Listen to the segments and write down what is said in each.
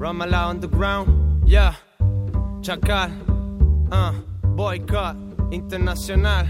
Ramallah underground, yeah. Chacal, boycott internacional.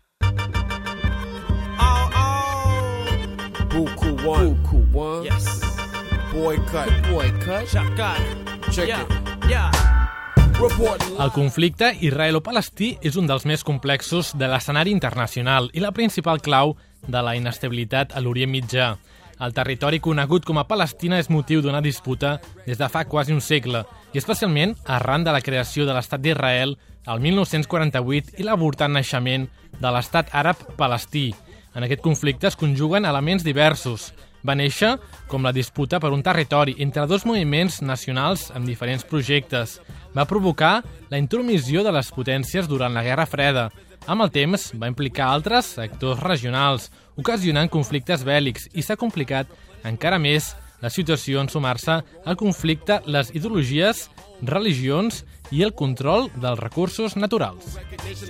Buku One. Yes. Boycott. Chacal. Check Yeah, it. yeah. El conflicte israelo-palestí és un dels més complexos de l'escenari internacional i la principal clau de la inestabilitat a l'Orient Mitjà. El territori conegut com a Palestina és motiu d'una disputa des de fa quasi un segle, i especialment arran de la creació de l'Estat d'Israel el 1948 i l'avortant naixement de l'Estat àrab palestí. En aquest conflicte es conjuguen elements diversos. Va néixer com la disputa per un territori entre dos moviments nacionals amb diferents projectes. Va provocar la intromissió de les potències durant la Guerra Freda. Amb el temps va implicar altres actors regionals, ocasionant conflictes bèl·lics, i s'ha complicat encara més la situació en sumar-se al conflicte les ideologies, religions i el control dels recursos naturals.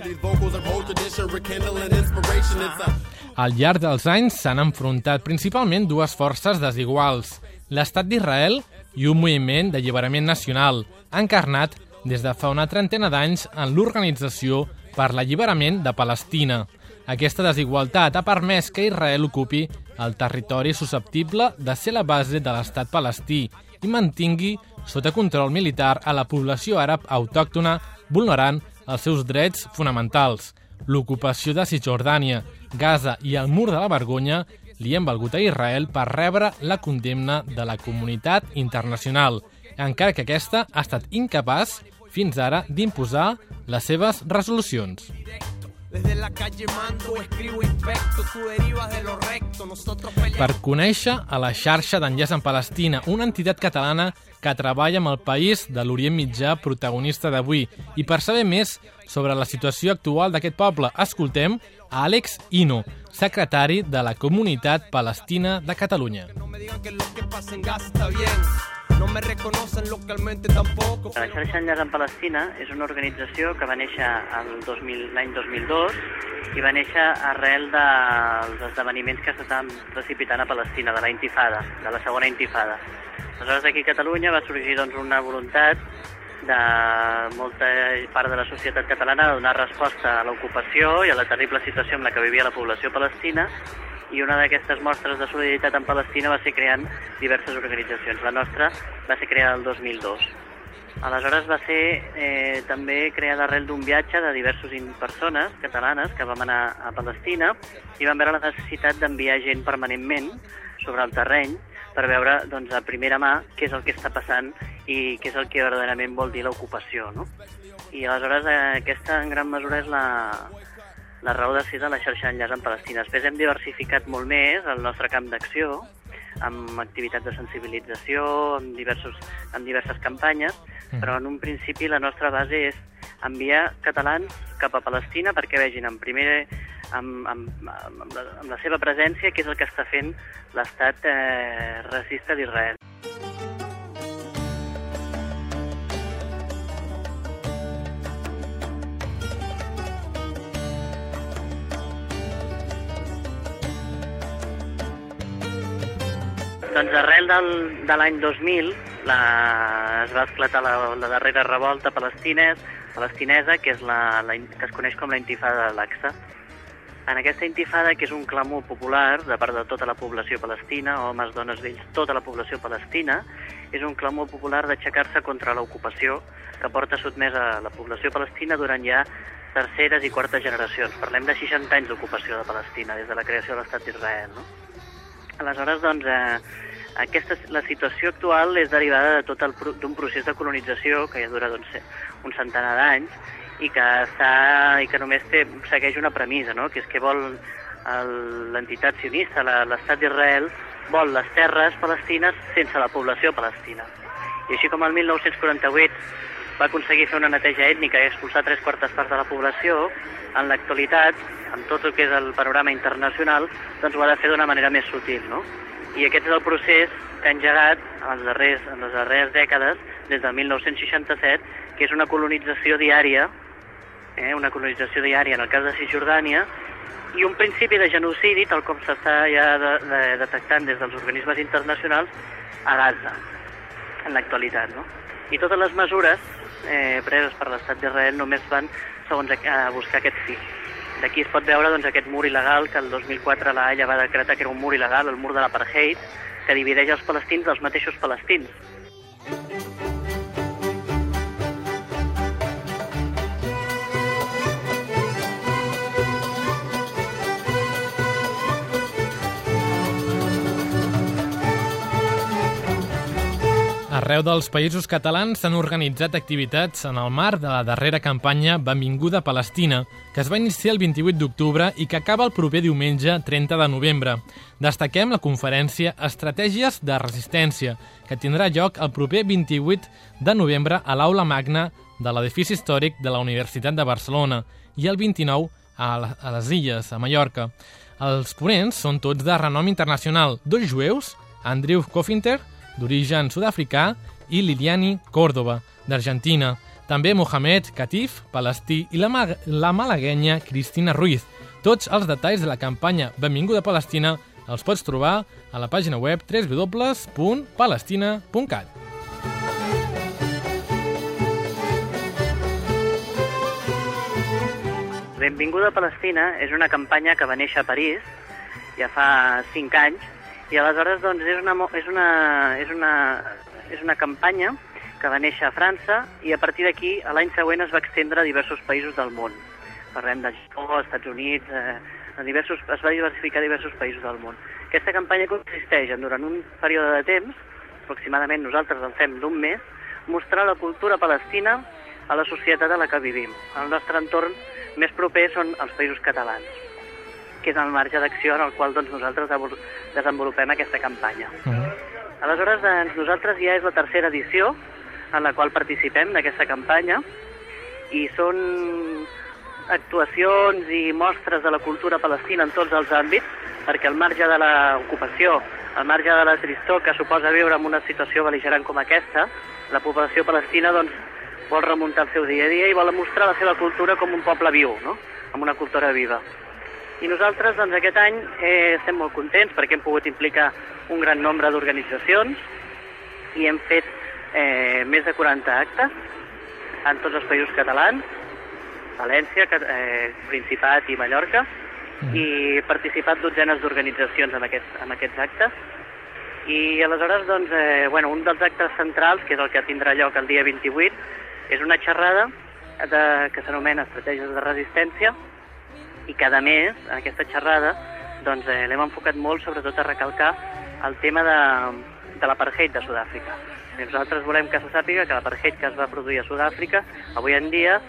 Al llarg dels anys s'han enfrontat principalment dues forces desiguals, l'Estat d'Israel i un moviment d'alliberament nacional, encarnat des de fa una trentena d'anys en l'Organització per l'Alliberament de Palestina. Aquesta desigualtat ha permès que Israel ocupi el territori susceptible de ser la base de l'estat palestí i mantingui sota control militar a la població àrab autòctona, vulnerant els seus drets fonamentals. L'ocupació de Cisjordània, Gaza i el Mur de la Vergonya li han valgut a Israel per rebre la condemna de la comunitat internacional, encara que aquesta ha estat incapaç fins ara d'imposar les seves resolucions. Per conèixer a la xarxa d'enllaç en Palestina, una entitat catalana que treballa amb el país de l'Orient Mitjà protagonista d'avui, i per saber més sobre la situació actual d'aquest poble, escoltem a Àlex Hino, secretari de la Comunitat Palestina de Catalunya. La xarxa Enllaç en Palestina és una organització que va néixer l'any 2002 i va néixer arrel dels esdeveniments que s'estan precipitant a Palestina, de la intifada, de la segona intifada. Aleshores, aquí a Catalunya va sorgir una voluntat de molta part de la societat catalana de donar resposta a l'ocupació i a la terrible situació en la que vivia la població palestina, i una d'aquestes mostres de solidaritat en Palestina va ser creant diverses organitzacions. La nostra va ser creada el 2002. Aleshores va ser també creada arrel d'un viatge de diverses persones catalanes que vam anar a Palestina i vam veure la necessitat d'enviar gent permanentment sobre el terreny per veure a primera mà què és el que està passant i què és el que verdaderament vol dir l'ocupació, no? I aleshores aquesta en gran mesura és la raó de ser de la xarxa Enllaç en Palestina. Després hem diversificat molt més el nostre camp d'acció, amb activitats de sensibilització, amb diverses campanyes, però en un principi la nostra base és enviar catalans cap a Palestina perquè vegin amb la seva presència què és el que està fent l'estat racista d'Israel. Doncs arrel de l'any 2000 es va esclatar la darrera revolta palestinesa, que es coneix com la intifada de l'Aqsa. En aquesta intifada, que és un clamor popular de part de tota la població palestina, homes, dones, vells, tota la població palestina, és un clamor popular d'aixecar-se contra l'ocupació que porta sotmesa la població palestina durant ja terceres i quartes generacions. Parlem de 60 anys d'ocupació de Palestina, des de la creació de l'Estat d'Israel, no? Aleshores, la situació actual és derivada d'un procés de colonització que ja dura un centenar d'anys i que només segueix una premissa, no? Que és que vol l'entitat sionista, l'Estat d'Israel, vol les terres palestines sense la població palestina. I així com el 1948 va aconseguir fer una neteja ètnica i expulsar 3/4 parts de la població, en l'actualitat, amb tot el que és el panorama internacional, doncs ho ha de fer d'una manera més sutil, no? I aquest és el procés que ha engegat en les darreres dècades, des del 1967, que és una colonització diària en el cas de Cisjordània, i un principi de genocidi, tal com s'està ja detectant des dels organismes internacionals, a Gaza. en l'actualitat, no? I totes les mesures preses per l'estat d'Israel només van segons a buscar aquest fi. D'aquí es pot veure doncs, aquest mur il·legal que el 2004 la Haia va decretar que era un mur il·legal, el mur de l'apartheid, que divideix els palestins dels mateixos palestins. Arreu dels països catalans s'han organitzat activitats en el marc de la darrera campanya Benvinguda Palestina, que es va iniciar el 28 d'octubre i que acaba el proper diumenge 30 de novembre. Destaquem la conferència Estratègies de Resistència, que tindrà lloc el proper 28 de novembre a l'Aula Magna de l'edifici històric de la Universitat de Barcelona i el 29 a les Illes, a Mallorca. Els ponents són tots de renom internacional, dos jueus, Andrew Cofinter, d'origen sud-africà, i Liliani Córdoba, d'Argentina. També Mohamed Katif, palestí, i la malaguenya Cristina Ruiz. Tots els detalls de la campanya Benvinguda Palestina els pots trobar a la pàgina web www.palestina.cat. Benvinguda Palestina és una campanya que va néixer a París ja fa 5 anys i aleshores doncs, és una campanya que va néixer a França i a partir d'aquí l'any següent es va extendre a diversos països del món. Parlem de Japó, Estats Units, es va diversificar a diversos països del món. Aquesta campanya consisteix en, durant un període de temps, aproximadament nosaltres el fem d'un mes, mostrar la cultura palestina a la societat en la que vivim. El nostre entorn més proper són els països catalans, que és el marge d'acció en el qual doncs, nosaltres desenvolupem aquesta campanya. Aleshores, nosaltres ja és la tercera edició en la qual participem d'aquesta campanya i són actuacions i mostres de la cultura palestina en tots els àmbits, perquè al marge de l'ocupació, al marge de la tristor que suposa viure en una situació bel·ligerant com aquesta, la població palestina doncs, vol remuntar el seu dia a dia i vol mostrar la seva cultura com un poble viu, no? Amb una cultura viva. I nosaltres doncs, aquest any estem molt contents perquè hem pogut implicar un gran nombre d'organitzacions i hem fet més de 40 actes en tots els països catalans, València, Principat i Mallorca, i participat dotzenes d'organitzacions en aquests actes. I aleshores, doncs, un dels actes centrals, que és el que tindrà lloc el dia 28, és una xerrada que s'anomena Estratègies de Resistència i que, a més, en aquesta xerrada doncs, l'hem enfocat molt, sobretot, a recalcar el tema de l'apartheid de Sud-àfrica. Nosaltres volem que se sàpiga que l'apartheid que es va produir a Sud-àfrica, avui en dia,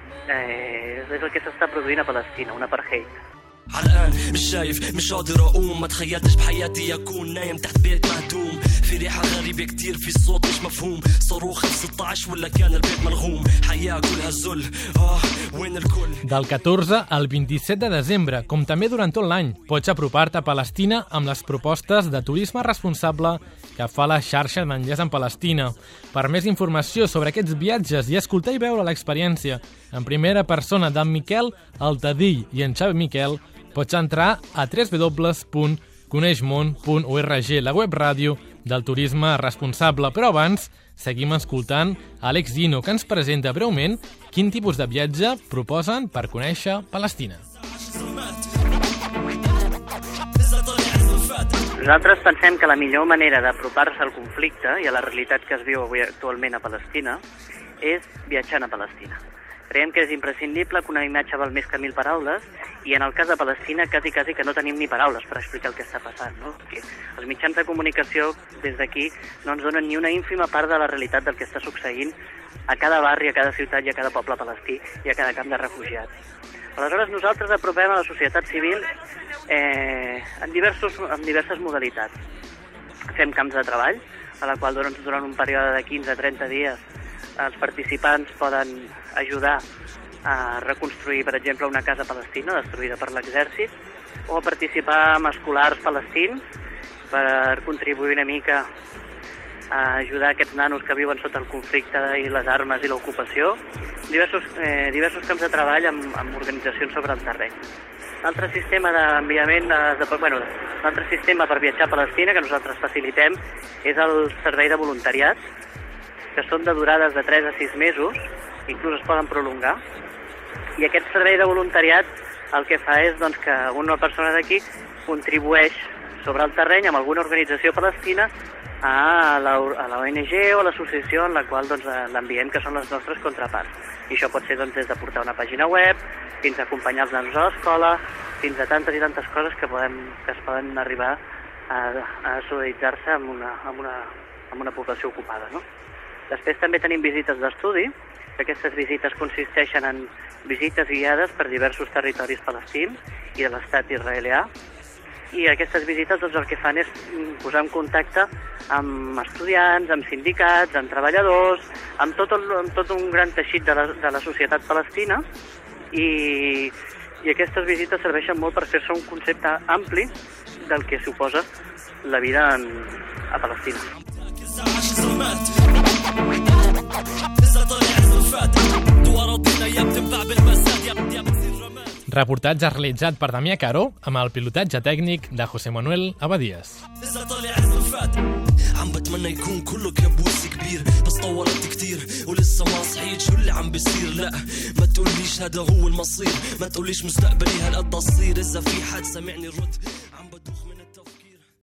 és el que s'està produint a Palestina, un apartheid. عرقان مش شايف مش قادر اقوم ما تخيلتش بحياتي اكون نايم تحت بيت مهدوم في ريحه غريبه كتير في صوت مش مفهوم صاروخ 16 ولا كان البيت ملغوم حياه كلها ذل وين الكل. Del 14 al 27 de desembre, com també durant tot l'any, pots apropar-te a Palestina amb les propostes de turisme responsable que fa la xarxa de menjars en Palestina. Per més informació sobre aquests viatges i escoltar i veure l'experiència en primera persona d'en Miquel Altadill i en Xavi Miquel, pots entrar a www.coneixmon.org, la web ràdio del turisme responsable. Però abans, seguim escoltant Àlex Dino, que ens presenta breument quin tipus de viatge proposen per conèixer Palestina. Nosaltres pensem que la millor manera d'apropar-se al conflicte i a la realitat que es viu avui actualment a Palestina és viatjant a Palestina. Creiem que és imprescindible que una imatge val més que 1000 paraules i en el cas de Palestina quasi que no tenim ni paraules per explicar el que està passant, no? Perquè els mitjans de comunicació des d'aquí no ens donen ni una ínfima part de la realitat del que està succeint a cada barri, a cada ciutat i a cada poble palestí i a cada camp de refugiats. Aleshores nosaltres apropem a la societat civil en diverses modalitats. Fem camps de treball, a la qual durant un període de 15 a 30 dies els participants poden ajudar a reconstruir, per exemple, una casa palestina destruïda per l'exèrcit, o participar amb escolars palestins per contribuir una mica a ajudar aquests nanos que viuen sota el conflicte i les armes i l'ocupació. Diversos camps de treball amb organitzacions sobre el terreny. L'altre sistema l'altre sistema per viatjar a Palestina que nosaltres facilitem és el servei de voluntariat, que són de durades de 3 a 6 mesos, inclús es poden prolongar, i aquest servei de voluntariat el que fa és doncs, que una persona d'aquí contribueix sobre el terreny amb alguna organització palestina a la ONG o a l'associació en la qual doncs, l'enviem, que són les nostres contraparts. I això pot ser doncs, des de portar una pàgina web, fins a acompanyar els nanos a l'escola, fins a tantes i tantes coses que es poden arribar a solidaritzar-se amb una població ocupada. No? Després també tenim visites d'estudi, que aquestes visites consisteixen en visites guiades per diversos territoris palestins i de l'estat israelià, i aquestes visites doncs, el que fan és posar en contacte amb estudiants, amb sindicats, amb treballadors, amb tot un gran teixit de la societat palestina, i aquestes visites serveixen molt per fer-se un concepte ampli del que suposa la vida a Palestina. Reportatge realitzat per Damià Caro amb el pilotatge tècnic de José Manuel Abadías. عم بتمنى يكون كله كابوس كبير بس طولت كتير ولسه ما صحيت شو اللي عم بيصير لا ما تقوليش هذا هو المصير ما تقوليش مستقبلي هالقد تصير إذا في حد سمعني رد